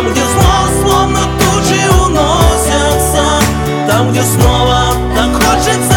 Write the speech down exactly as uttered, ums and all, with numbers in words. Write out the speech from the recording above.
Там, где зло словно тучи уносятся, там, где снова так хочется